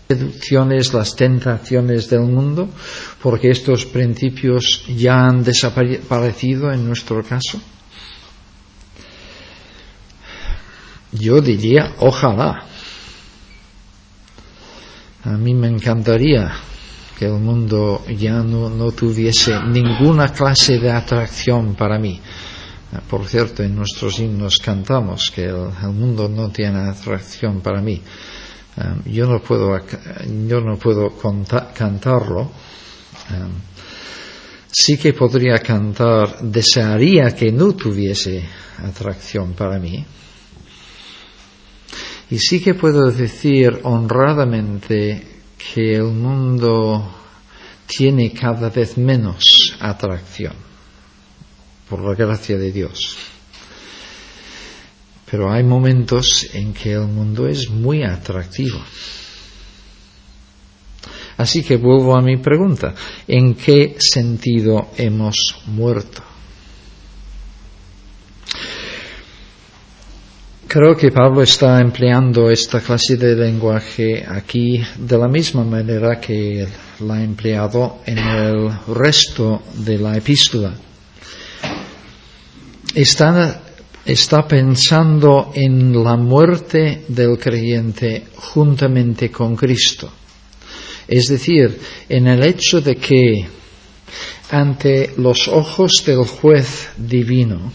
seducciones, las tentaciones del mundo, porque estos principios ya han desaparecido en nuestro caso? Yo diría, ojalá. A mí me encantaría que el mundo ya no tuviese ninguna clase de atracción para mí. Por cierto, en nuestros himnos cantamos que el mundo no tiene atracción para mí. Yo no puedo cantarlo. Sí que podría cantar, desearía que no tuviese atracción para mí. Y sí que puedo decir honradamente que el mundo tiene cada vez menos atracción, por la gracia de Dios. Pero hay momentos en que el mundo es muy atractivo. Así que vuelvo a mi pregunta: ¿en qué sentido hemos muerto? Creo que Pablo está empleando esta clase de lenguaje aquí de la misma manera que la ha empleado en el resto de la epístola. Está pensando en la muerte del creyente juntamente con Cristo. Es decir, en el hecho de que ante los ojos del juez divino,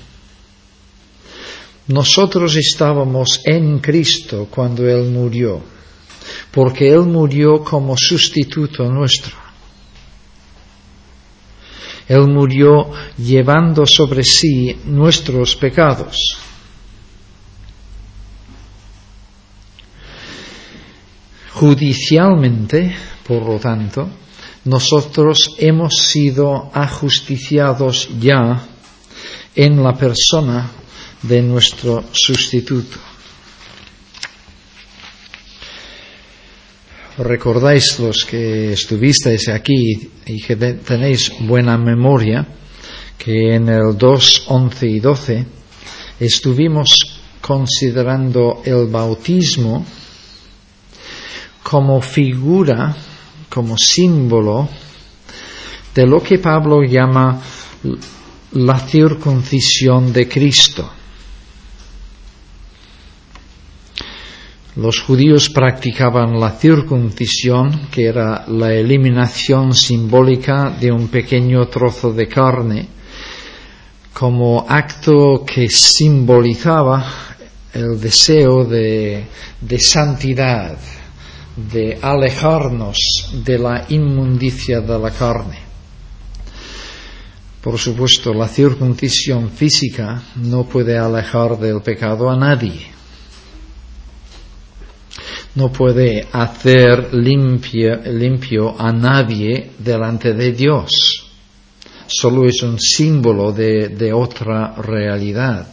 nosotros estábamos en Cristo cuando Él murió, porque Él murió como sustituto nuestro. Él murió llevando sobre sí nuestros pecados. Judicialmente, por lo tanto, nosotros hemos sido ajusticiados ya en la persona de nuestro sustituto. Recordáis, los que estuvisteis aquí y que tenéis buena memoria, que en el 2, 11 y 12 estuvimos considerando el bautismo como figura, como símbolo de lo que Pablo llama la circuncisión de Cristo. Los judíos practicaban la circuncisión, que era la eliminación simbólica de un pequeño trozo de carne, como acto que simbolizaba el deseo de santidad, de alejarnos de la inmundicia de la carne. Por supuesto, la circuncisión física no puede alejar del pecado a nadie. No puede hacer limpio a nadie delante de Dios. Solo es un símbolo de otra realidad.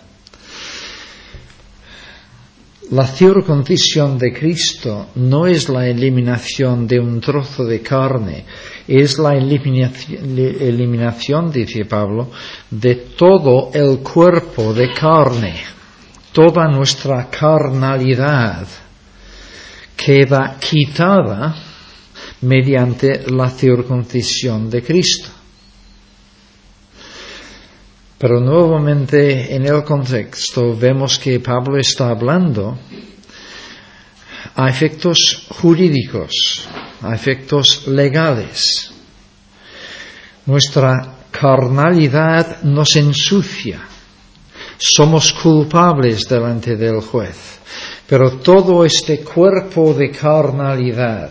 La circuncisión de Cristo no es la eliminación de un trozo de carne, es la eliminación, dice Pablo, de todo el cuerpo de carne. Toda nuestra carnalidad queda quitada mediante la circuncisión de Cristo. Pero nuevamente en el contexto vemos que Pablo está hablando a efectos jurídicos, a efectos legales. Nuestra carnalidad nos ensucia, somos culpables delante del juez. Pero todo este cuerpo de carnalidad,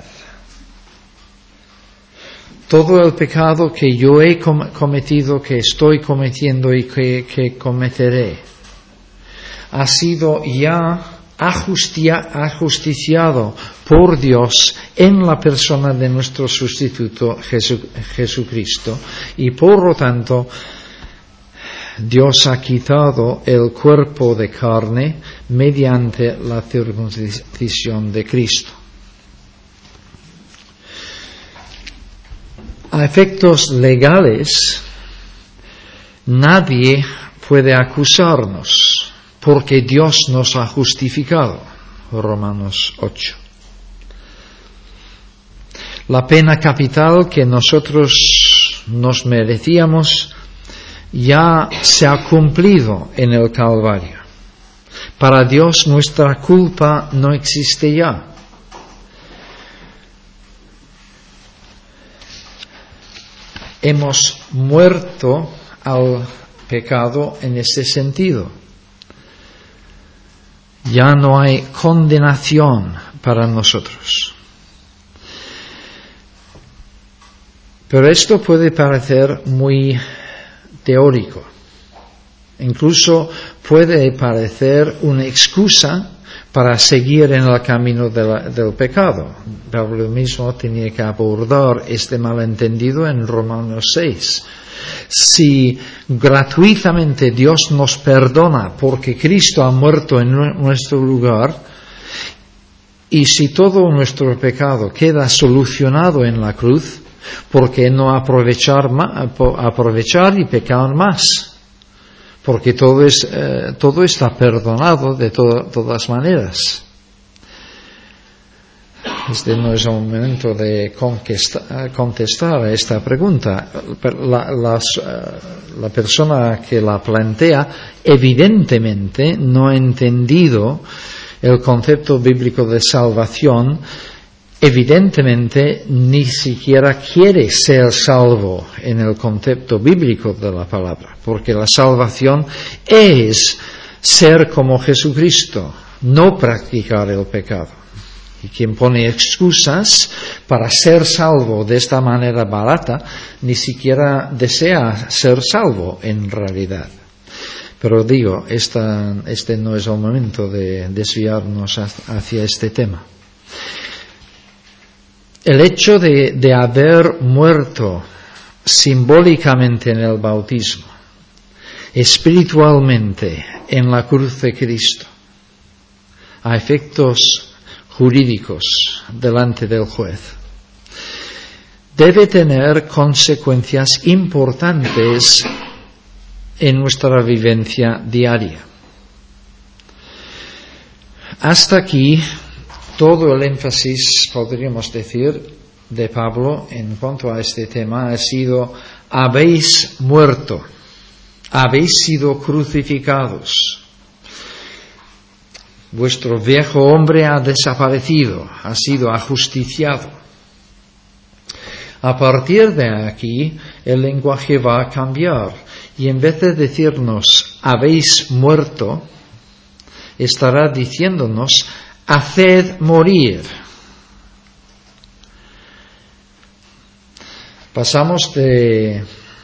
todo el pecado que yo he cometido, que estoy cometiendo y que cometeré, ha sido ya ajusticiado por Dios en la persona de nuestro sustituto Jesucristo, y por lo tanto Dios ha quitado el cuerpo de carne mediante la circuncisión de Cristo. A efectos legales, nadie puede acusarnos, porque Dios nos ha justificado. Romanos 8. La pena capital que nosotros nos merecíamos ya se ha cumplido en el Calvario. Para Dios nuestra culpa no existe ya. Hemos muerto al pecado en ese sentido. Ya no hay condenación para nosotros. Pero esto puede parecer muy teórico. Incluso puede parecer una excusa para seguir en el camino del pecado. Pablo mismo tenía que abordar este malentendido en Romanos 6. Si gratuitamente Dios nos perdona porque Cristo ha muerto en nuestro lugar, y si todo nuestro pecado queda solucionado en la cruz, ¿por qué no aprovechar y pecar más? Porque todo está perdonado de todas maneras. Este no es el momento de contestar a esta pregunta. La persona que la plantea evidentemente no ha entendido el concepto bíblico de salvación. Evidentemente ni siquiera quiere ser salvo en el concepto bíblico de la palabra, porque la salvación es ser como Jesucristo, no practicar el pecado. Y quien pone excusas para ser salvo de esta manera barata, ni siquiera desea ser salvo en realidad. Pero digo, este no es el momento de desviarnos hacia este tema. El hecho de haber muerto simbólicamente en el bautismo, espiritualmente en la cruz de Cristo, a efectos jurídicos delante del juez, debe tener consecuencias importantes en nuestra vivencia diaria. Hasta aquí todo el énfasis, podríamos decir, de Pablo en cuanto a este tema ha sido: habéis muerto, habéis sido crucificados. Vuestro viejo hombre ha desaparecido, ha sido ajusticiado. A partir de aquí, el lenguaje va a cambiar y en vez de decirnos habéis muerto, estará diciéndonos haced morir. Pasamos de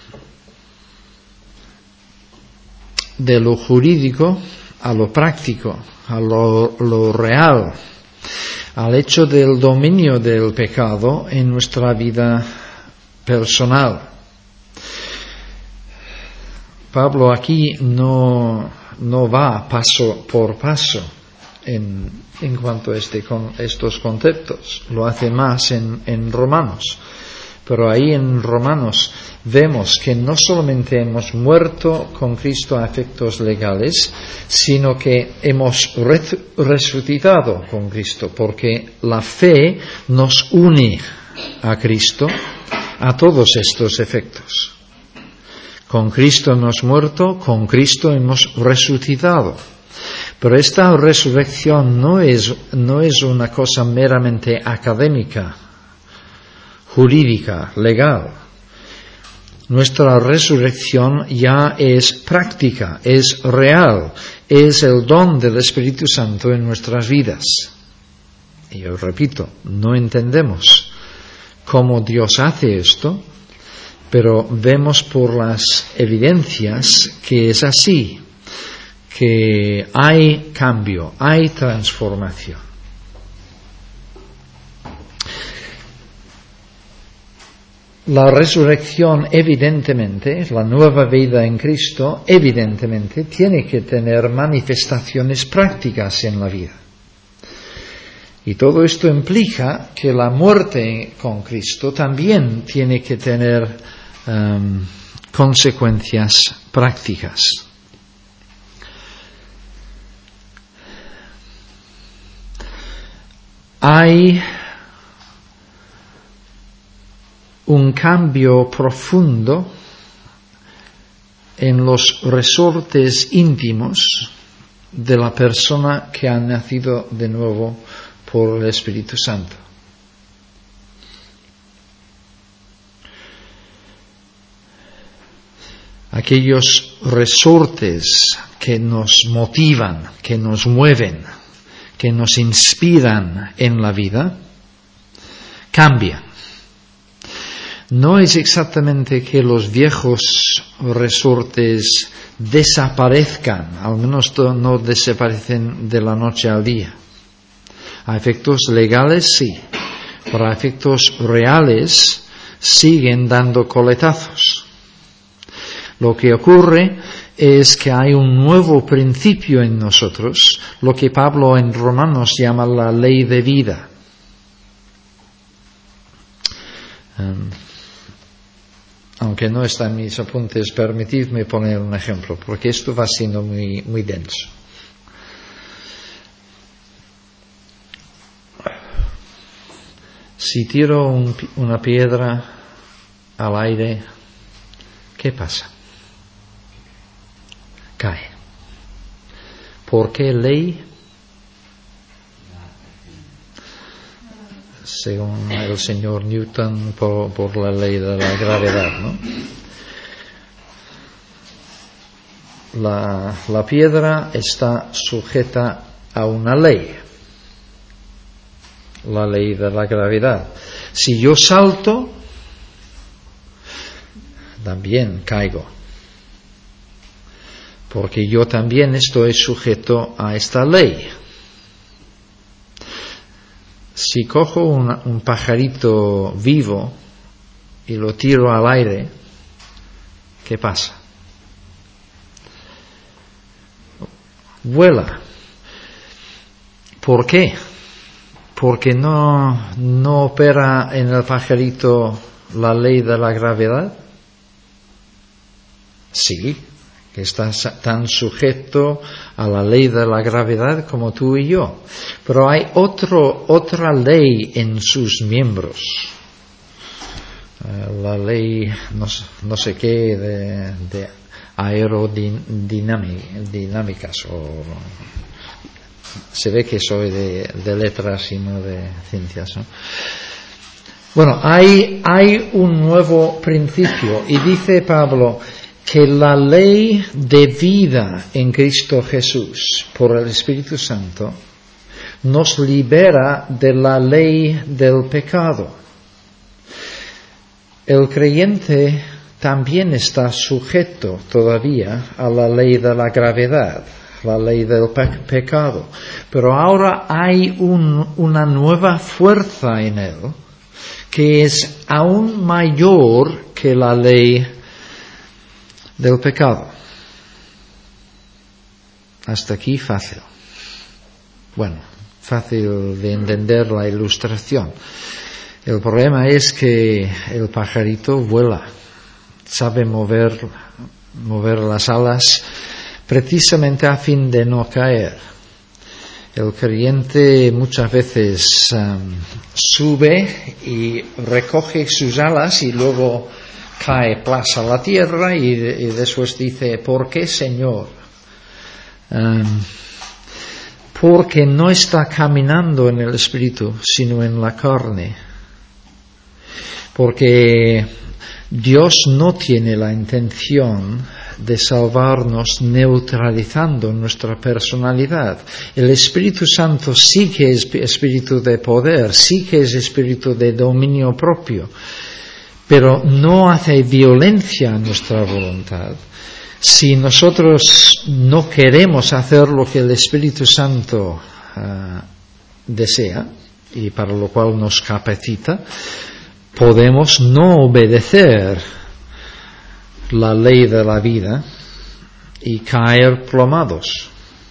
lo jurídico a lo práctico, a lo real, al hecho del dominio del pecado en nuestra vida personal. Pablo aquí no va paso por paso en cuanto a estos conceptos, lo hace más en Romanos. Pero ahí en Romanos vemos que no solamente hemos muerto con Cristo a efectos legales, sino que hemos resucitado con Cristo, porque la fe nos une a Cristo a todos estos efectos. Con Cristo hemos muerto, con Cristo hemos resucitado. Pero esta resurrección no es una cosa meramente académica, jurídica, legal. Nuestra resurrección ya es práctica, es real, es el don del Espíritu Santo en nuestras vidas. Y yo repito, no entendemos cómo Dios hace esto, pero vemos por las evidencias que es así, que hay cambio, hay transformación. La resurrección, evidentemente, la nueva vida en Cristo, evidentemente, tiene que tener manifestaciones prácticas en la vida. Y todo esto implica que la muerte con Cristo también tiene que tener consecuencias prácticas. un cambio profundo en los resortes íntimos de la persona que ha nacido de nuevo por el Espíritu Santo. Aquellos resortes que nos motivan, que nos mueven, que nos inspiran en la vida, cambian. No es exactamente que los viejos resortes desaparezcan, al menos no desaparecen de la noche al día. A efectos legales sí, pero a efectos reales siguen dando coletazos. Lo que ocurre es que hay un nuevo principio en nosotros, lo que Pablo en Romanos llama la ley de vida. Aunque no está en mis apuntes, permitidme poner un ejemplo, porque esto va siendo muy, muy denso. Si tiro una piedra al aire, ¿qué pasa? Cae. ¿Por qué ley? Según el señor Newton, por la ley de la gravedad, ¿no? La piedra está sujeta a una ley, la ley de la gravedad. Si yo salto, también caigo, porque yo también estoy sujeto a esta ley. Si cojo un pajarito vivo y lo tiro al aire, ¿qué pasa? Vuela. ¿Por qué? Porque no opera en el pajarito la ley de la gravedad. Sí, que está tan sujeto a la ley de la gravedad como tú y yo. Pero hay otra ley en sus miembros. La ley, no sé qué, de aerodinámicas. Se ve que soy de letras y no de ciencias, ¿no? Bueno, hay un nuevo principio y dice Pablo que la ley de vida en Cristo Jesús por el Espíritu Santo nos libera de la ley del pecado. El creyente también está sujeto todavía a la ley de la gravedad, la ley del pecado, pero ahora hay una nueva fuerza en él que es aún mayor que la ley del pecado. Hasta aquí fácil. Bueno, fácil de entender la ilustración. El problema es que el pajarito vuela, sabe mover las alas precisamente a fin de no caer. El creyente muchas veces sube y recoge sus alas y luego cae plaza a la tierra y después dice, ¿por qué, Señor? Porque no está caminando en el Espíritu, sino en la carne. Porque Dios no tiene la intención de salvarnos neutralizando nuestra personalidad. El Espíritu Santo sí que es espíritu de poder, sí que es espíritu de dominio propio, pero no hace violencia a nuestra voluntad. Si nosotros no queremos hacer lo que el Espíritu Santo desea, y para lo cual nos capacita, podemos no obedecer la ley de la vida y caer plomados.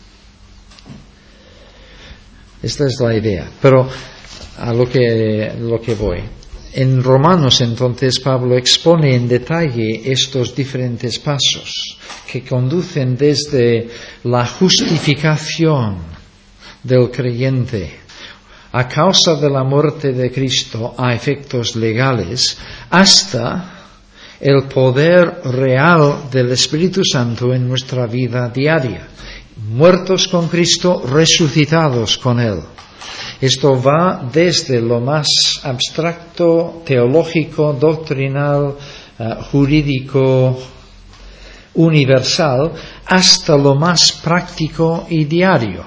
Esta es la idea. Pero a lo que voy. En Romanos, entonces, Pablo expone en detalle estos diferentes pasos que conducen desde la justificación del creyente, a causa de la muerte de Cristo a efectos legales, hasta el poder real del Espíritu Santo en nuestra vida diaria. Muertos con Cristo, resucitados con Él. Esto va desde lo más abstracto, teológico, doctrinal, jurídico, universal, hasta lo más práctico y diario.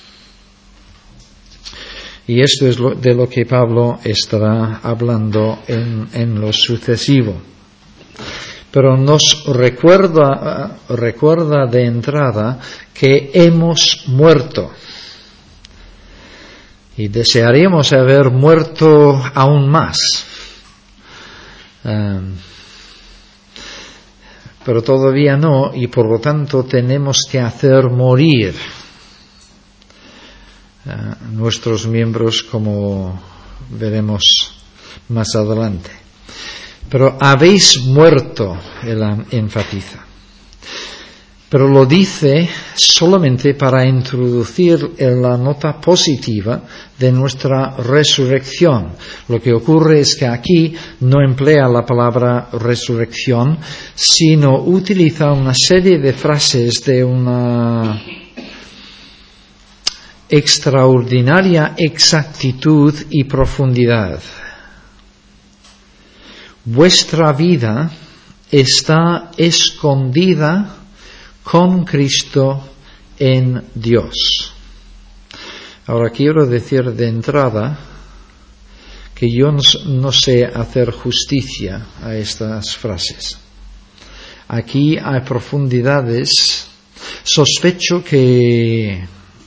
Y esto es de lo que Pablo estará hablando en lo sucesivo. Pero nos recuerda de entrada que hemos muerto. Y desearíamos haber muerto aún más. Pero todavía no, y por lo tanto tenemos que hacer morir nuestros miembros, como veremos más adelante. Pero habéis muerto, él enfatiza. Pero lo dice solamente para introducir la nota positiva de nuestra resurrección. Lo que ocurre es que aquí no emplea la palabra resurrección, sino utiliza una serie de frases de una extraordinaria exactitud y profundidad. Vuestra vida está escondida con Cristo en Dios. Ahora quiero decir de entrada que yo no sé hacer justicia a estas frases. Aquí hay profundidades, sospecho que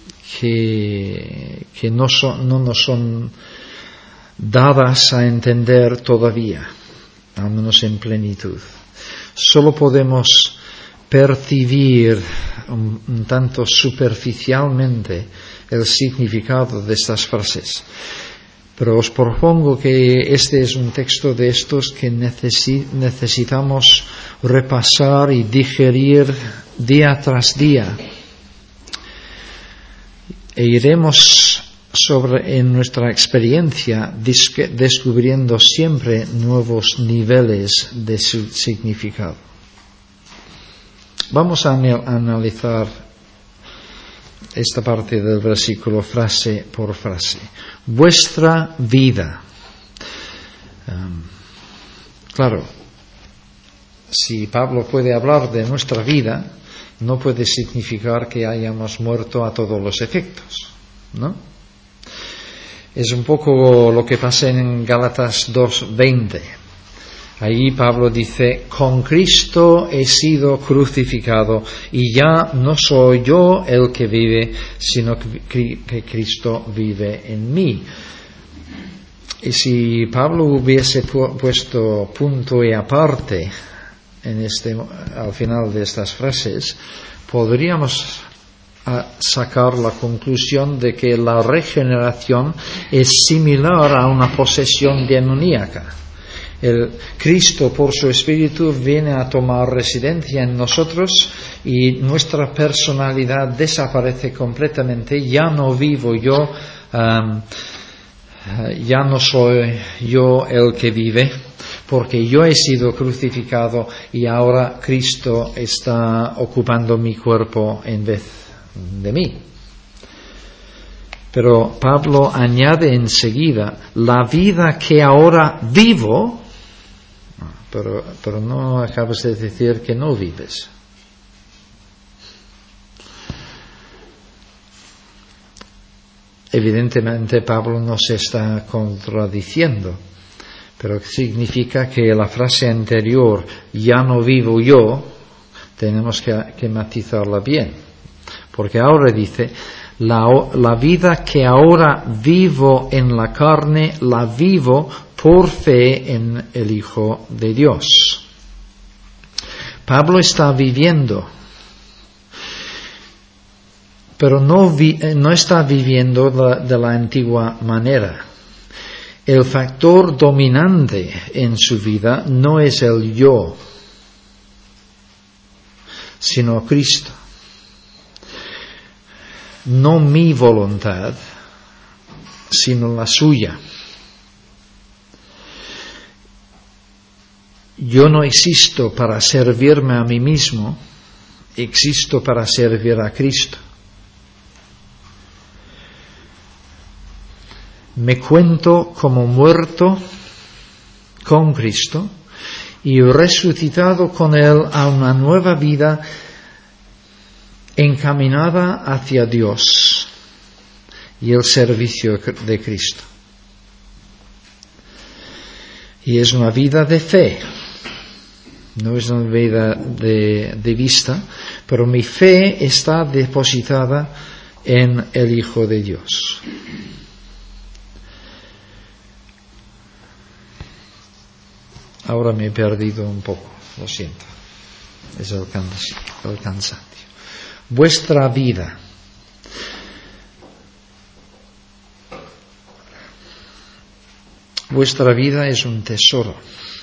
no nos son dadas a entender todavía, al menos en plenitud. Solo podemos percibir un tanto superficialmente el significado de estas frases. Pero os propongo que este es un texto de estos que necesitamos repasar y digerir día tras día. E iremos en nuestra experiencia descubriendo siempre nuevos niveles de su significado. Vamos a analizar esta parte del versículo frase por frase. Vuestra vida. Claro, si Pablo puede hablar de nuestra vida, no puede significar que hayamos muerto a todos los efectos, ¿no? Es un poco lo que pasa en Gálatas 2:20. Ahí Pablo dice, con Cristo he sido crucificado y ya no soy yo el que vive, sino que Cristo vive en mí. Y si Pablo hubiese puesto punto y aparte al final de estas frases, podríamos sacar la conclusión de que la regeneración es similar a una posesión demoníaca. El Cristo, por su Espíritu, viene a tomar residencia en nosotros y nuestra personalidad desaparece completamente. Ya no vivo yo, ya no soy yo el que vive, porque yo he sido crucificado y ahora Cristo está ocupando mi cuerpo en vez de mí. Pero Pablo añade enseguida, la vida que ahora vivo, pero no acabas de decir que no vives. Evidentemente Pablo no se está contradiciendo, pero significa que la frase anterior, ya no vivo yo, tenemos que matizarla bien, porque ahora dice, la vida que ahora vivo en la carne, la vivo por fe en el Hijo de Dios. Pablo está viviendo, pero no está viviendo de la antigua manera. El factor dominante en su vida no es el yo, sino Cristo. No mi voluntad, sino la suya. Yo no existo para servirme a mí mismo, existo para servir a Cristo. Me cuento como muerto con Cristo y resucitado con Él a una nueva vida encaminada hacia Dios y el servicio de Cristo. Y es una vida de fe, no es una vida de vista, pero mi fe está depositada en el Hijo de Dios. Ahora me he perdido un poco, lo siento, es el cansancio. Vuestra vida. Vuestra vida es un tesoro.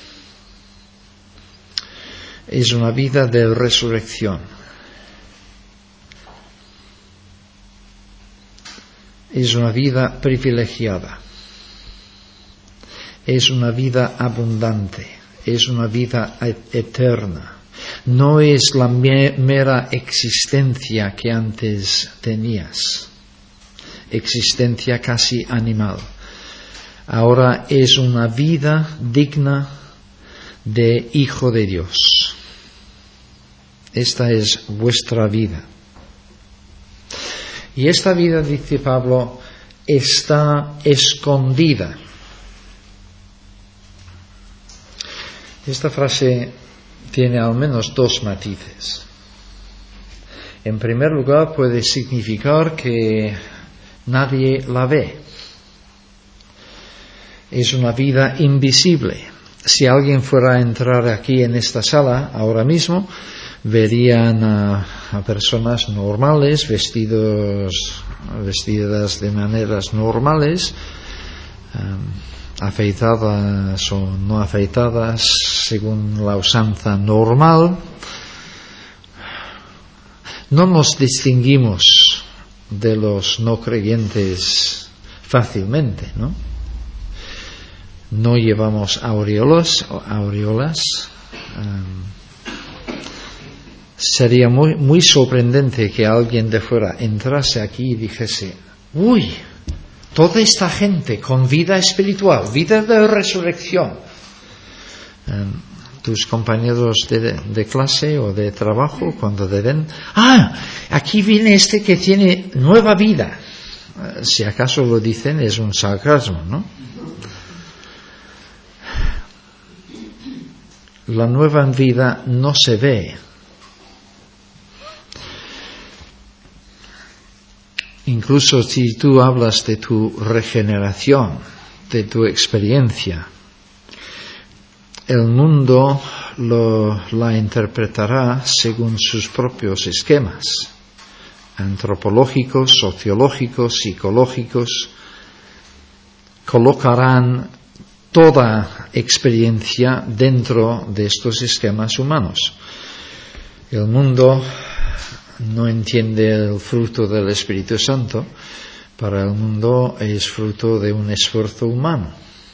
Es una vida de resurrección. Es una vida privilegiada. Es una vida abundante. Es una vida eterna. No es la mera existencia que antes tenías. Existencia casi animal. Ahora es una vida digna de Hijo de Dios. Esta es vuestra vida. Y esta vida, dice Pablo, está escondida. Esta frase tiene al menos dos matices. En primer lugar, puede significar que nadie la ve. Es una vida invisible. Si alguien fuera a entrar aquí en esta sala ahora mismo, verían a personas normales, vestidas de maneras normales, afeitadas o no afeitadas según la usanza normal. No nos distinguimos de los no creyentes fácilmente, ¿no? No llevamos aureolas. Sería muy sorprendente que alguien de fuera entrase aquí y dijese: uy, toda esta gente con vida espiritual, vida de resurrección. Tus compañeros de clase o de trabajo, cuando te ven, aquí viene este que tiene nueva vida. Si acaso lo dicen, es un sarcasmo, ¿no? La nueva vida no se ve. Incluso si tú hablas de tu regeneración, de tu experiencia, el mundo la interpretará según sus propios esquemas antropológicos, sociológicos, psicológicos. Colocarán toda experiencia dentro de estos esquemas humanos. El mundo no entiende el fruto del Espíritu Santo. Para el mundo es fruto de un esfuerzo humano.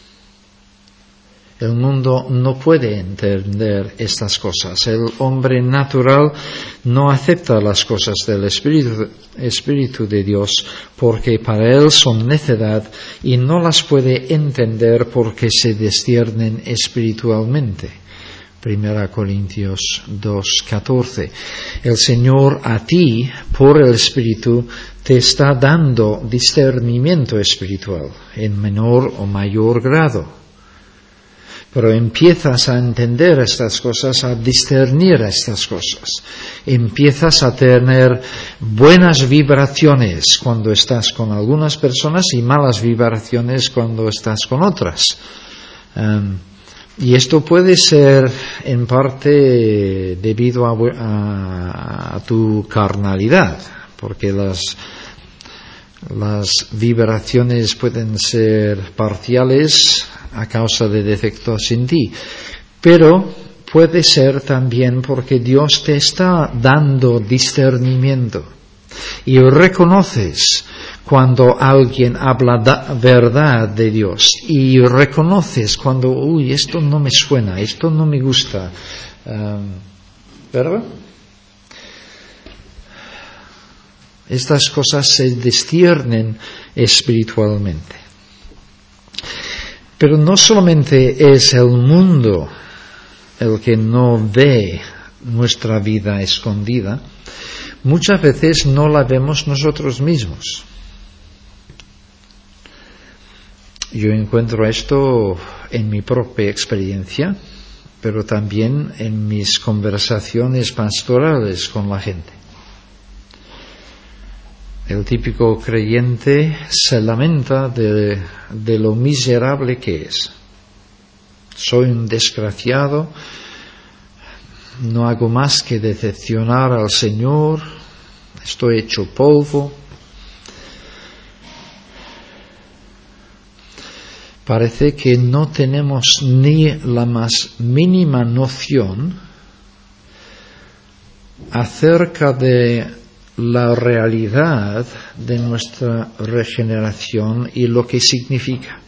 El mundo no puede entender estas cosas. El hombre natural no acepta las cosas del Espíritu de Dios porque para él son necedad y no las puede entender porque se disciernen espiritualmente. 1 Corintios 2:14. El Señor a ti, por el Espíritu, te está dando discernimiento espiritual en menor o mayor grado. Pero empiezas a entender estas cosas, a discernir estas cosas. Empiezas a tener buenas vibraciones cuando estás con algunas personas y malas vibraciones cuando estás con otras. Y esto puede ser en parte debido a tu carnalidad, porque las vibraciones pueden ser parciales a causa de defectos en ti, pero puede ser también porque Dios te está dando discernimiento. y reconoces cuando alguien habla verdad de Dios, y reconoces cuando, esto no me suena, esto no me gusta, ¿verdad? Estas cosas se disciernen espiritualmente. Pero no solamente es el mundo el que no ve nuestra vida escondida, muchas veces no la vemos nosotros mismos. Yo encuentro esto en mi propia experiencia, pero también en mis conversaciones pastorales con la gente. El típico creyente se lamenta de lo miserable que es. Soy un desgraciado, no hago más que decepcionar al Señor, estoy hecho polvo. Parece que no tenemos ni la más mínima noción acerca de la realidad de nuestra regeneración y lo que significa.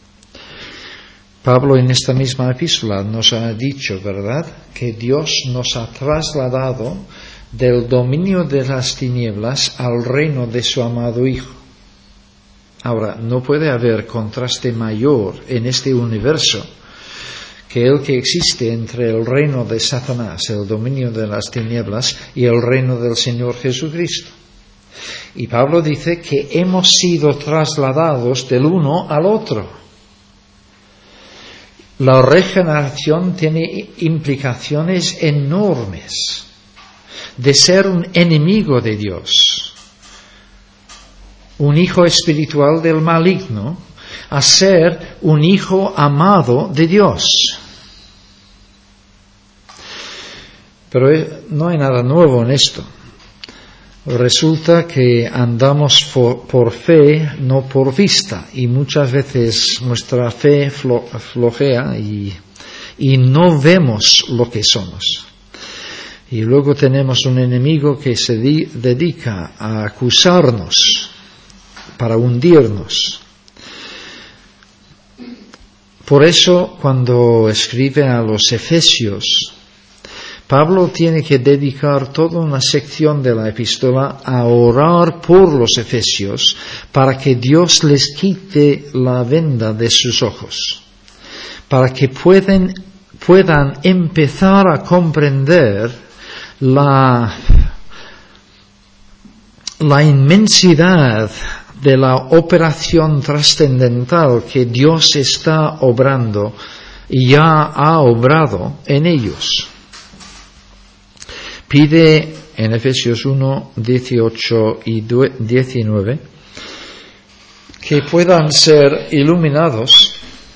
Pablo en esta misma epístola nos ha dicho, ¿verdad?, que Dios nos ha trasladado del dominio de las tinieblas al reino de su amado Hijo. Ahora, no puede haber contraste mayor en este universo que el que existe entre el reino de Satanás, el dominio de las tinieblas, y el reino del Señor Jesucristo. Y Pablo dice que hemos sido trasladados del uno al otro. La regeneración tiene implicaciones enormes. De ser un enemigo de Dios, un hijo espiritual del maligno, a ser un hijo amado de Dios. Pero no hay nada nuevo en esto. Resulta que andamos por fe, no por vista, y muchas veces nuestra fe flojea y no vemos lo que somos. Y luego tenemos un enemigo que se dedica a acusarnos para hundirnos. Por eso, cuando escribe a los Efesios, Pablo tiene que dedicar toda una sección de la epístola a orar por los efesios para que Dios les quite la venda de sus ojos, para que puedan empezar a comprender la inmensidad de la operación trascendental que Dios está obrando y ya ha obrado en ellos. Pide en Efesios 1, 18 y 19 que puedan ser iluminados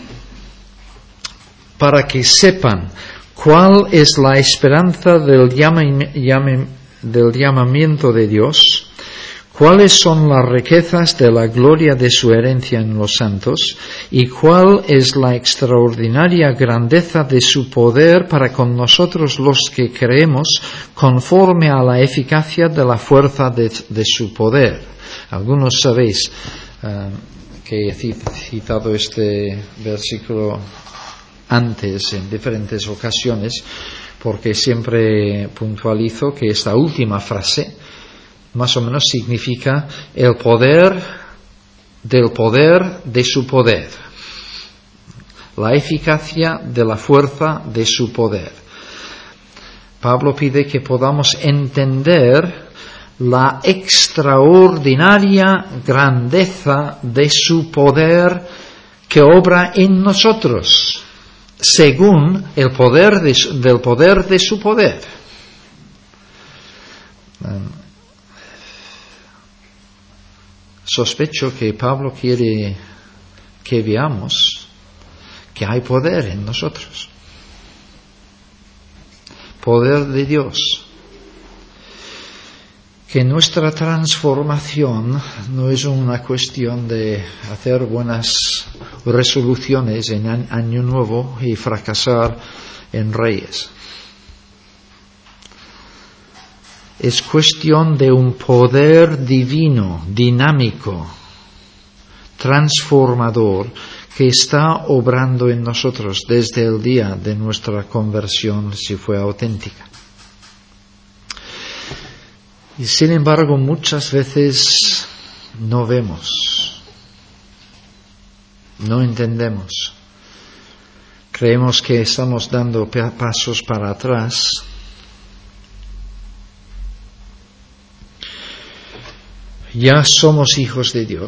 para que sepan cuál es la esperanza del llamamiento de Dios, cuáles son las riquezas de la gloria de su herencia en los santos y cuál es la extraordinaria grandeza de su poder para con nosotros los que creemos conforme a la eficacia de la fuerza de su poder. Algunos sabéis que he citado este versículo antes en diferentes ocasiones porque siempre puntualizo que esta última frase más o menos significa el poder del poder de su poder, la eficacia de la fuerza de su poder. Pablo pide que podamos entender la extraordinaria grandeza de su poder que obra en nosotros, según el poder del poder de su poder. Sospecho que Pablo quiere que veamos que hay poder en nosotros. Poder de Dios. Que nuestra transformación no es una cuestión de hacer buenas resoluciones en Año Nuevo y fracasar en Reyes. es cuestión de un poder divino, dinámico, transformador, que está obrando en nosotros desde el día de nuestra conversión, si fue auténtica. Y sin embargo, muchas veces no vemos, no entendemos. Creemos que estamos dando pasos para atrás. Ya somos hijos de Dios,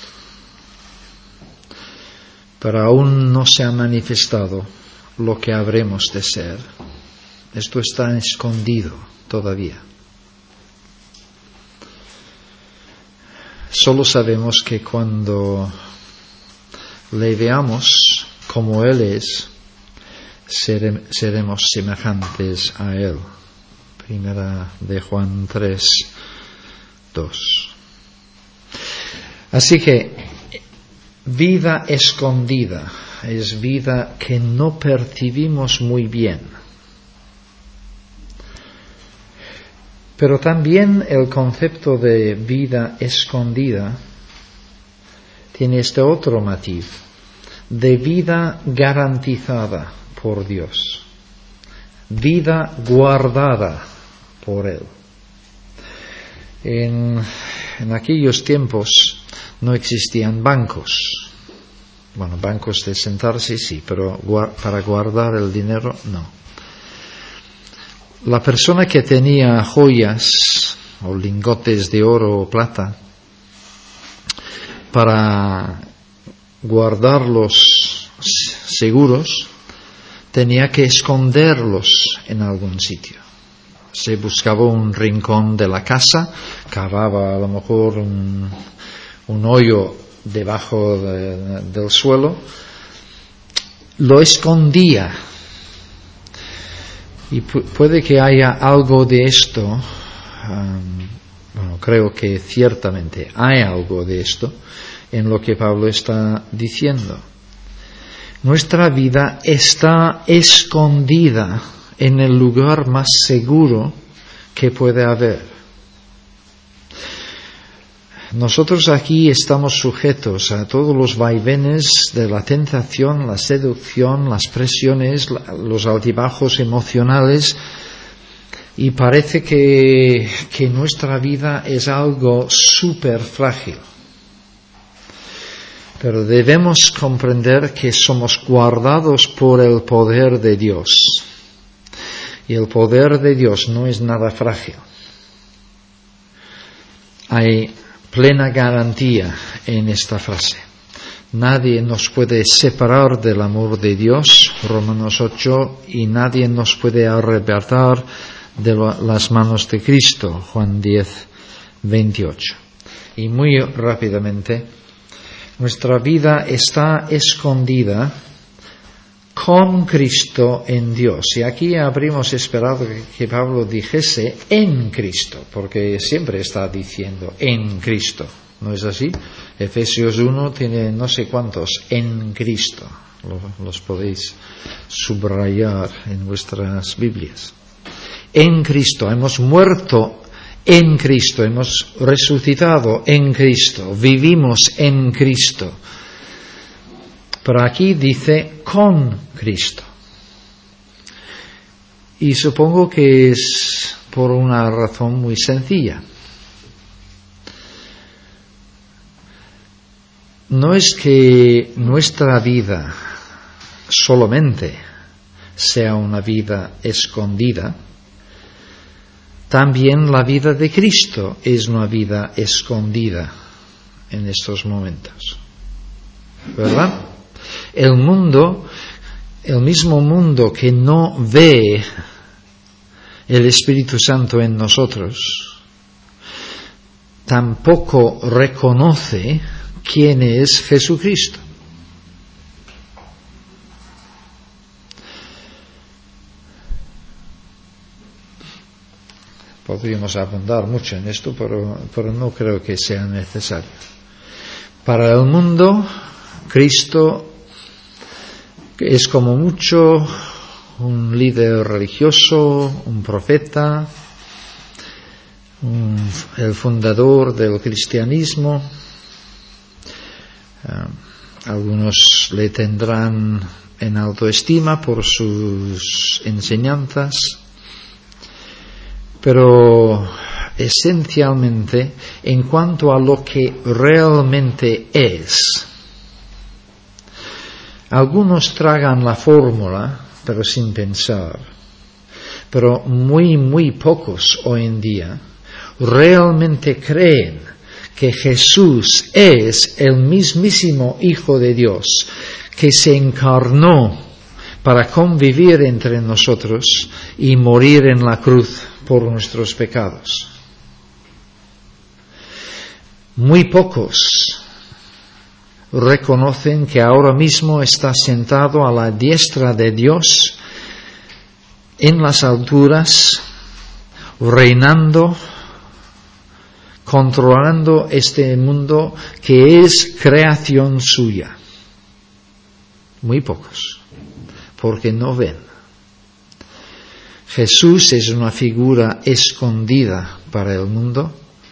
pero aún no se ha manifestado lo que habremos de ser. Esto está escondido todavía. Solo sabemos que cuando le veamos como Él es, seremos semejantes a Él. Primera de Juan 3, 2. Así que vida escondida es vida que no percibimos muy bien. Pero también el concepto de vida escondida tiene este otro matiz, de vida garantizada por Dios, vida guardada por Él. En aquellos tiempos no existían bancos. Bueno, bancos de sentarse sí, pero para guardar el dinero no. La persona que tenía joyas o lingotes de oro o plata, para guardarlos seguros, tenía que esconderlos en algún sitio. Se buscaba un rincón de la casa, cavaba a lo mejor un hoyo debajo del suelo, lo escondía. Y puede que haya algo de esto, bueno, creo que ciertamente hay algo de esto en lo que Pablo está diciendo. Nuestra vida está escondida en el lugar más seguro que puede haber. Nosotros aquí estamos sujetos a todos los vaivenes de la tentación, la seducción, las presiones, los altibajos emocionales, y parece que nuestra vida es algo súper frágil. Pero debemos comprender que somos guardados por el poder de Dios. Y el poder de Dios no es nada frágil. Hay plena garantía en esta frase. Nadie nos puede separar del amor de Dios, Romanos 8, y nadie nos puede arrebatar de las manos de Cristo, Juan 10, 28. Y muy rápidamente, nuestra vida está escondida con Cristo en Dios. Y aquí habríamos esperado que Pablo dijese en Cristo, porque siempre está diciendo en Cristo. ¿No es así? Efesios 1 tiene no sé cuántos en Cristo. Los podéis subrayar en vuestras Biblias. En Cristo, hemos muerto en Cristo, hemos resucitado en Cristo, vivimos en Cristo. Pero aquí dice con Cristo. Y supongo que es por una razón muy sencilla. No es que nuestra vida solamente sea una vida escondida, también la vida de Cristo es una vida escondida en estos momentos. ¿Verdad? El mundo, el mismo mundo que no ve el Espíritu Santo en nosotros, tampoco reconoce quién es Jesucristo. Podríamos abundar mucho en esto, pero no creo que sea necesario. Para el mundo, Cristo es como mucho un líder religioso, un profeta, el fundador del cristianismo. Algunos le tendrán en autoestima por sus enseñanzas, pero esencialmente, en cuanto a lo que realmente es, algunos tragan la fórmula, pero sin pensar, pero muy pocos hoy en día realmente creen que Jesús es el mismísimo Hijo de Dios, que se encarnó para convivir entre nosotros y morir en la cruz por nuestros pecados. Muy pocos reconocen que ahora mismo está sentado a la diestra de Dios en las alturas, reinando, controlando este mundo que es creación suya. Muy pocos, porque no ven. Jesús es una figura escondida para el mundo,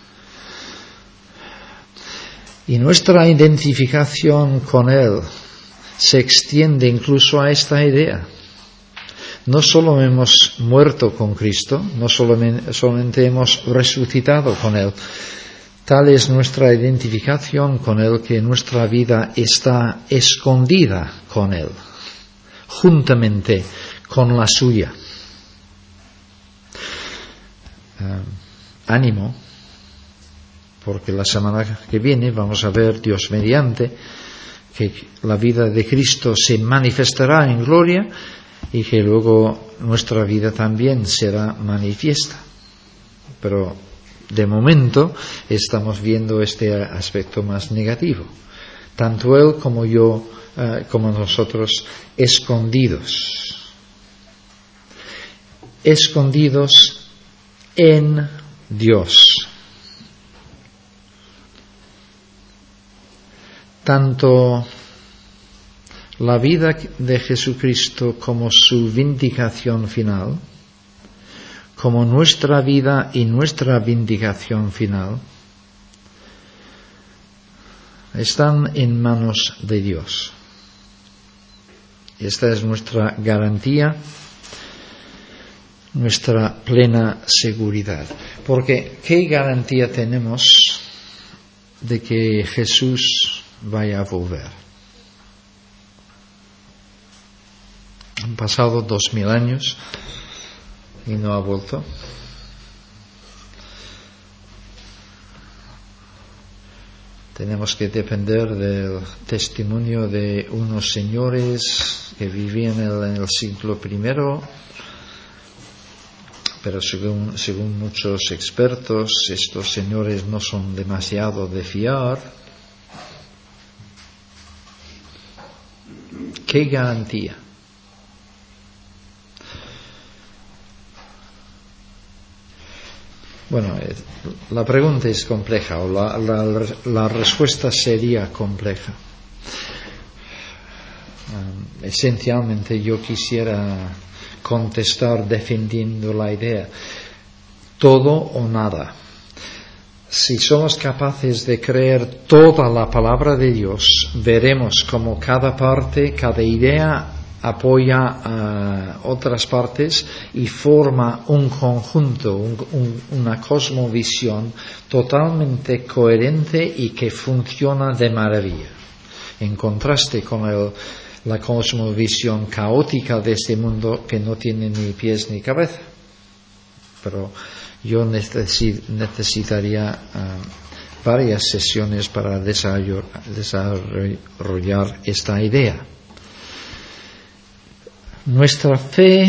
y nuestra identificación con Él se extiende incluso a esta idea. No solo hemos muerto con Cristo, no solamente hemos resucitado con Él. Tal es nuestra identificación con Él que nuestra vida está escondida con Él, juntamente con la suya. Ánimo, porque la semana que viene vamos a ver, Dios mediante, que la vida de Cristo se manifestará en gloria y que luego nuestra vida también será manifiesta. Pero de momento estamos viendo este aspecto más negativo. Tanto Él como yo, como nosotros, escondidos en Dios. Tanto la vida de Jesucristo como su vindicación final, como nuestra vida y nuestra vindicación final, están en manos de Dios. Esta es nuestra garantía, nuestra plena seguridad. Porque, ¿qué garantía tenemos de que Jesús vaya a volver? Han pasado 2000 años y no ha vuelto. Tenemos que depender del testimonio de unos señores que vivían en el siglo I, pero según muchos expertos, estos señores no son demasiado de fiar. ¿Qué garantía? Bueno, la pregunta es compleja, o la respuesta sería compleja. Esencialmente yo quisiera contestar defendiendo la idea, todo o nada. Si somos capaces de creer toda la palabra de Dios, veremos cómo cada parte, cada idea apoya a otras partes y forma un conjunto, una cosmovisión totalmente coherente y que funciona de maravilla. En contraste con la cosmovisión caótica de este mundo que no tiene ni pies ni cabeza. Pero yo necesitaría varias sesiones para desarrollar esta idea. Nuestra fe,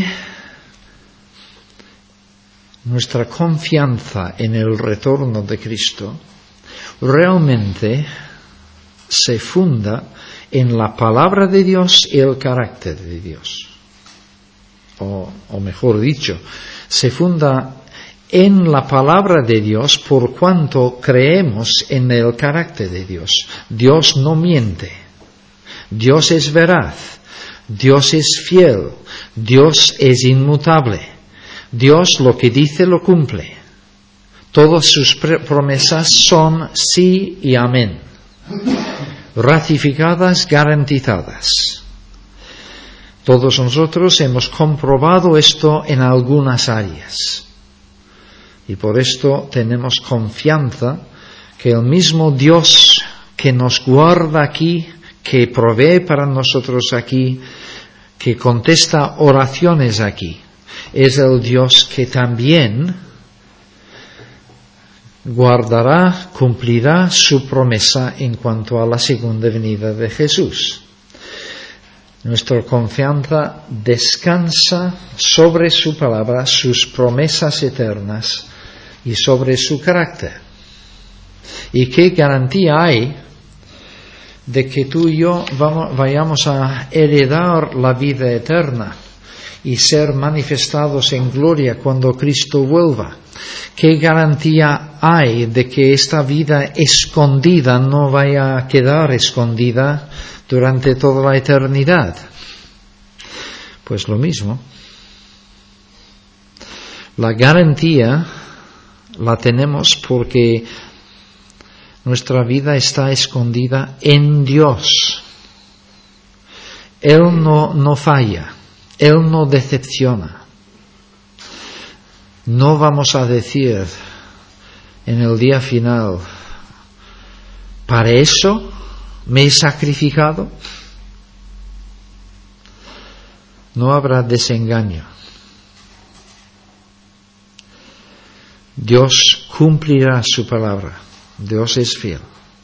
nuestra confianza en el retorno de Cristo realmente se funda en la palabra de Dios y el carácter de Dios. O mejor dicho, se funda en la palabra de Dios por cuanto creemos en el carácter de Dios. Dios no miente. Dios es veraz. Dios es fiel, Dios es inmutable, Dios lo que dice lo cumple. Todas sus promesas son sí y amén, ratificadas, garantizadas. Todos nosotros hemos comprobado esto en algunas áreas. Y por esto tenemos confianza que el mismo Dios que nos guarda aquí, que provee para nosotros aquí, que contesta oraciones aquí, es el Dios que también guardará, cumplirá su promesa en cuanto a la segunda venida de Jesús. Nuestra confianza descansa sobre su palabra, sus promesas eternas y sobre su carácter. ¿Y qué garantía hay de que tú y yo vayamos a heredar la vida eterna y ser manifestados en gloria cuando Cristo vuelva? ¿Qué garantía hay de que esta vida escondida no vaya a quedar escondida durante toda la eternidad? Pues lo mismo. La garantía la tenemos porque nuestra vida está escondida en Dios. Él no falla, Él no decepciona. No vamos a decir en el día final, ¿para eso me he sacrificado? No habrá desengaño. Dios cumplirá su palabra. Dios es fiel.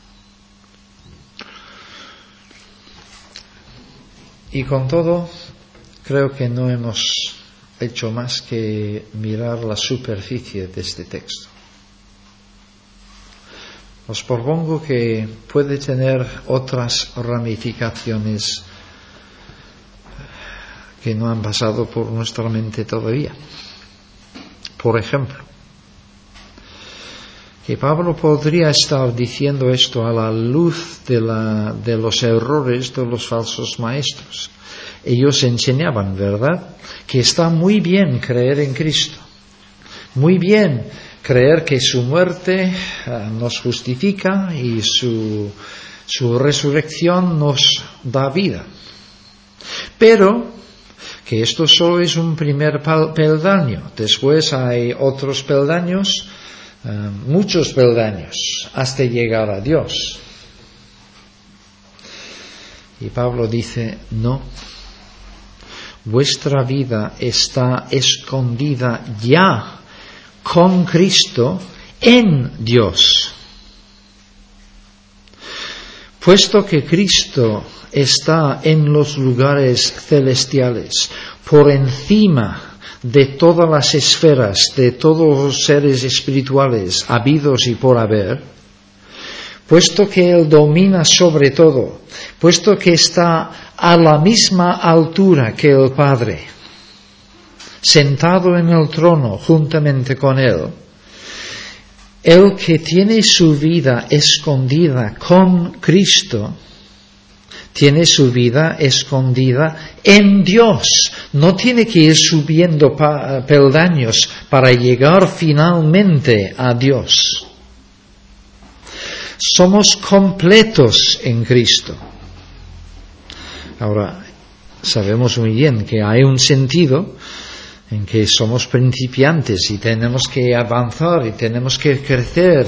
Y con todo, creo que no hemos hecho más que mirar la superficie de este texto. Os propongo que puede tener otras ramificaciones que no han pasado por nuestra mente todavía. Por ejemplo, que Pablo podría estar diciendo esto a la luz de los errores de los falsos maestros. Ellos enseñaban, ¿verdad?, que está muy bien creer en Cristo, muy bien creer que su muerte nos justifica y su resurrección nos da vida. Pero que esto solo es un primer peldaño. Después hay otros peldaños, muchos peldaños, hasta llegar a Dios. Y Pablo dice, no, vuestra vida está escondida ya con Cristo en Dios. Puesto que Cristo está en los lugares celestiales, por encima de todas las esferas, de todos los seres espirituales habidos y por haber, puesto que Él domina sobre todo, puesto que está a la misma altura que el Padre, sentado en el trono juntamente con Él, el que tiene su vida escondida con Cristo, tiene su vida escondida en Dios. No tiene que ir subiendo peldaños para llegar finalmente a Dios. Somos completos en Cristo. Ahora, sabemos muy bien que hay un sentido en que somos principiantes y tenemos que avanzar y tenemos que crecer.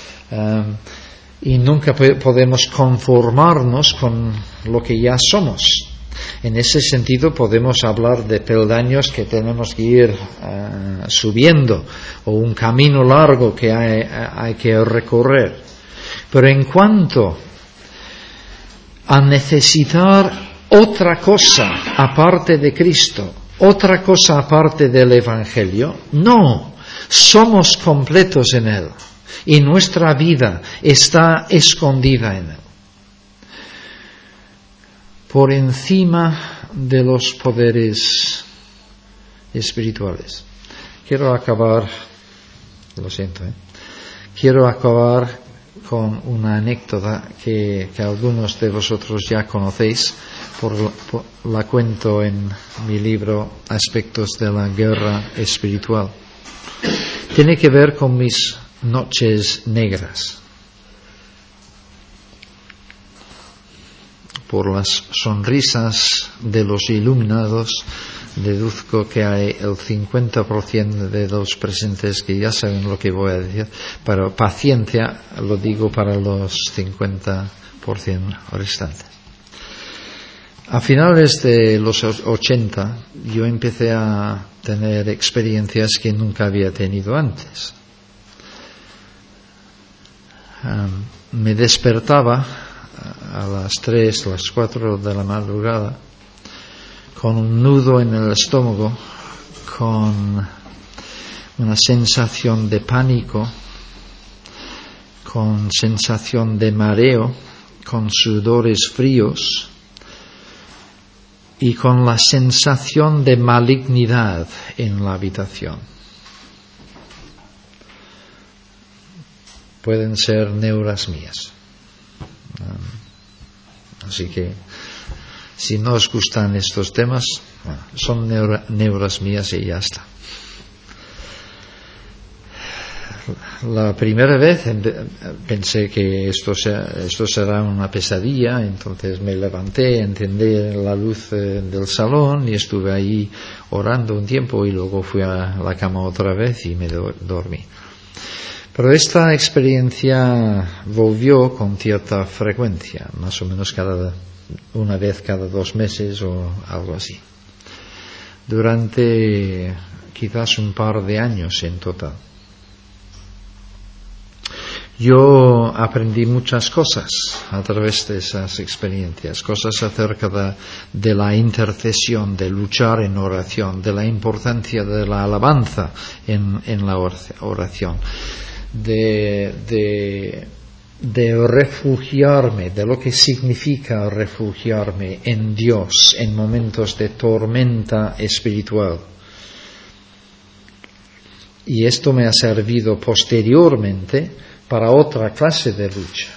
Y nunca podemos conformarnos con lo que ya somos. En ese sentido podemos hablar de peldaños que tenemos que ir subiendo o un camino largo que hay que recorrer. Pero en cuanto a necesitar otra cosa aparte de Cristo, otra cosa aparte del Evangelio, no, somos completos en Él. Y nuestra vida está escondida en Él. Por encima de los poderes espirituales. Quiero acabar con una anécdota que algunos de vosotros ya conocéis, la cuento en mi libro Aspectos de la Guerra Espiritual. Tiene que ver con mis noches negras. Por las sonrisas de los iluminados, deduzco que hay el 50% de los presentes que ya saben lo que voy a decir, pero paciencia, lo digo para los 50% restantes. A finales de los 80, yo empecé a tener experiencias que nunca había tenido antes. Me despertaba a las 3, las 4 de la madrugada con un nudo en el estómago, con una sensación de pánico, con sensación de mareo, con sudores fríos y con la sensación de malignidad en la habitación. Pueden ser neuras mías. Así que si no os gustan estos temas, bueno, son neuras mías y ya está. La primera vez pensé que esto será una pesadilla, entonces me levanté, encendí la luz del salón y estuve ahí orando un tiempo y luego fui a la cama otra vez y me dormí. Pero esta experiencia volvió con cierta frecuencia, más o menos una vez cada 2 meses o algo así, durante quizás un par de años en total. Yo aprendí muchas cosas a través de esas experiencias, cosas acerca de la intercesión, de luchar en oración, de la importancia de la alabanza en la oración, de refugiarme, de lo que significa refugiarme en Dios en momentos de tormenta espiritual. Y esto me ha servido posteriormente para otra clase de lucha.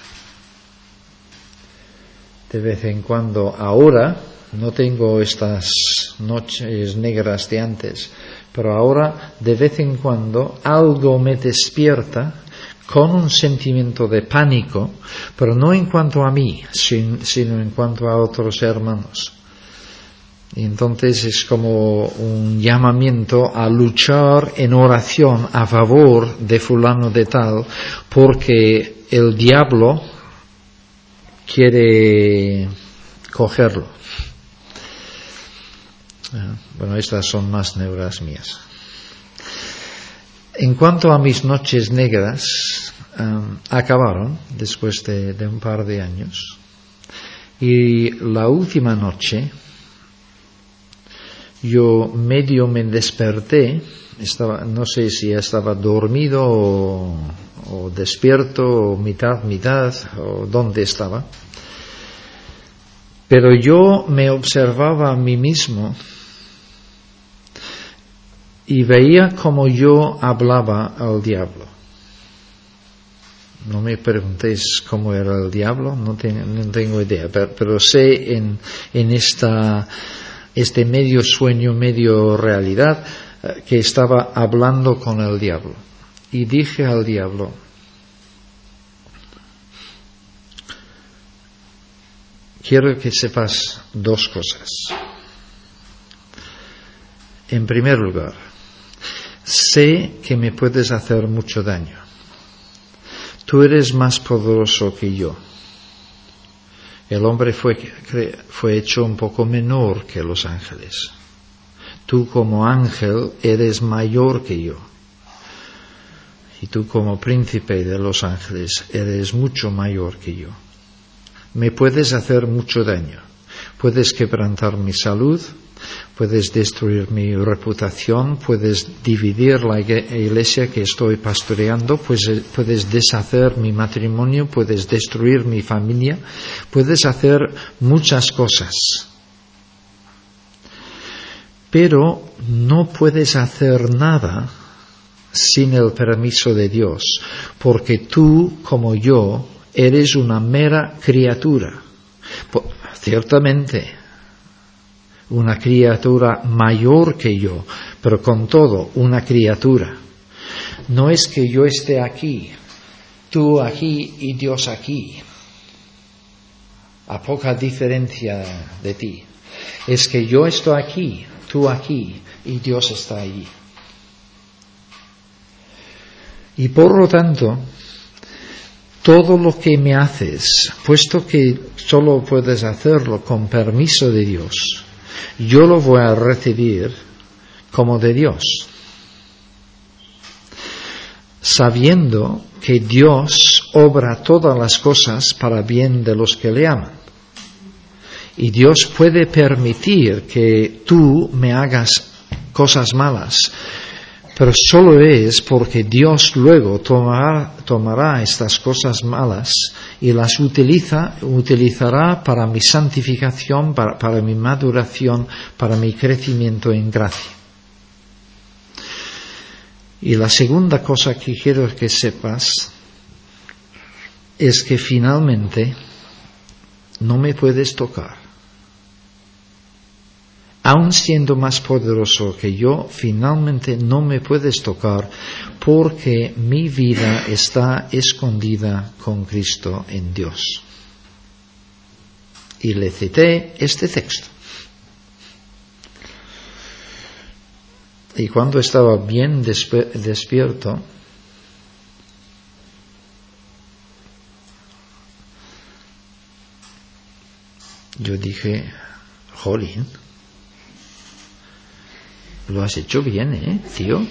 De vez en cuando, ahora, no tengo estas noches negras de antes, pero ahora, de vez en cuando, algo me despierta con un sentimiento de pánico, pero no en cuanto a mí, sino en cuanto a otros hermanos. Y entonces es como un llamamiento a luchar en oración a favor de fulano de tal, porque el diablo quiere cogerlo. Bueno, estas son más neuras mías. En cuanto a mis noches negras, acabaron después de un par de años. Y la última noche, yo medio me desperté, no sé si estaba dormido o despierto, o mitad, o dónde estaba. Pero yo me observaba a mí mismo y veía como yo hablaba al diablo. No me preguntéis cómo era el diablo, no tengo idea, pero sé en este medio sueño, medio realidad, que estaba hablando con el diablo. Y dije al diablo: quiero que sepas 2 cosas. En primer lugar, sé que me puedes hacer mucho daño. Tú eres más poderoso que yo. El hombre fue hecho un poco menor que los ángeles. Tú como ángel eres mayor que yo. Y tú como príncipe de los ángeles eres mucho mayor que yo. Me puedes hacer mucho daño. Puedes quebrantar mi salud, puedes destruir mi reputación, puedes dividir la iglesia que estoy pastoreando, puedes deshacer mi matrimonio, puedes destruir mi familia, puedes hacer muchas cosas. Pero no puedes hacer nada sin el permiso de Dios, porque tú, como yo, eres una mera criatura. Ciertamente, una criatura mayor que yo, pero con todo, una criatura. No es que yo esté aquí, tú aquí y Dios aquí, a poca diferencia de ti. Es que yo estoy aquí, tú aquí y Dios está allí. Y por lo tanto, todo lo que me haces, puesto que solo puedes hacerlo con permiso de Dios, yo lo voy a recibir como de Dios, sabiendo que Dios obra todas las cosas para bien de los que le aman. Y Dios puede permitir que tú me hagas cosas malas, pero solo es porque Dios luego tomará estas cosas malas y las utilizará para mi santificación, para mi maduración, para mi crecimiento en gracia. Y la segunda cosa que quiero que sepas es que finalmente no me puedes tocar. Aun siendo más poderoso que yo, finalmente no me puedes tocar porque mi vida está escondida con Cristo en Dios. Y le cité este texto. Y cuando estaba bien despierto, yo dije, jolín, lo has hecho bien, tío.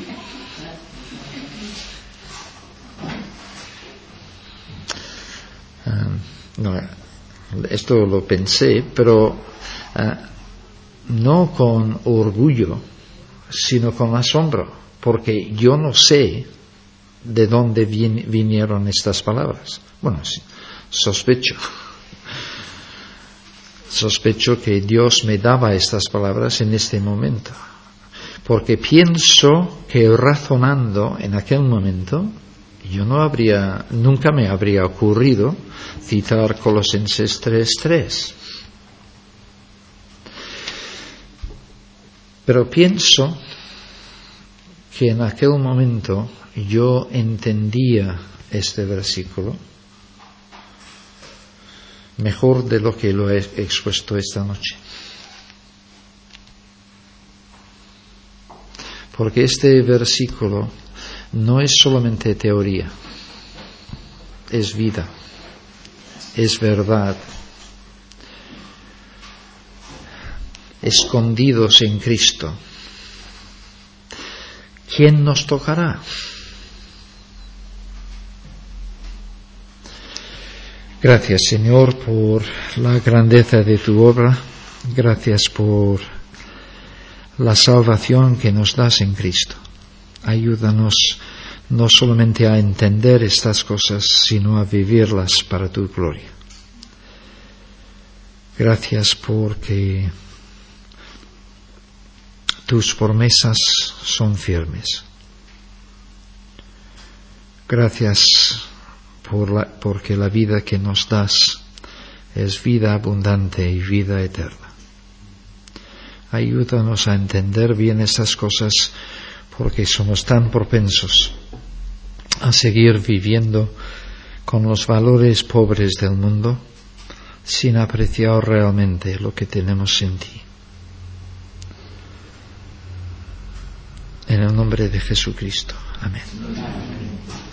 No, esto lo pensé, pero no con orgullo, sino con asombro, porque yo no sé de dónde vinieron estas palabras. Bueno, sí, sospecho que Dios me daba estas palabras en este momento, porque pienso que razonando en aquel momento nunca me habría ocurrido citar Colosenses 3:3. Pero pienso que en aquel momento yo entendía este versículo mejor de lo que lo he expuesto esta noche. Porque este versículo no es solamente teoría, es vida, es verdad. Escondidos en Cristo. ¿Quién nos tocará? Gracias, Señor, por la grandeza de tu obra. Gracias por la salvación que nos das en Cristo. Ayúdanos no solamente a entender estas cosas, sino a vivirlas para tu gloria. Gracias porque tus promesas son firmes. Gracias porque la vida que nos das es vida abundante y vida eterna. Ayúdanos a entender bien estas cosas porque somos tan propensos a seguir viviendo con los valores pobres del mundo sin apreciar realmente lo que tenemos en ti. En el nombre de Jesucristo. Amén.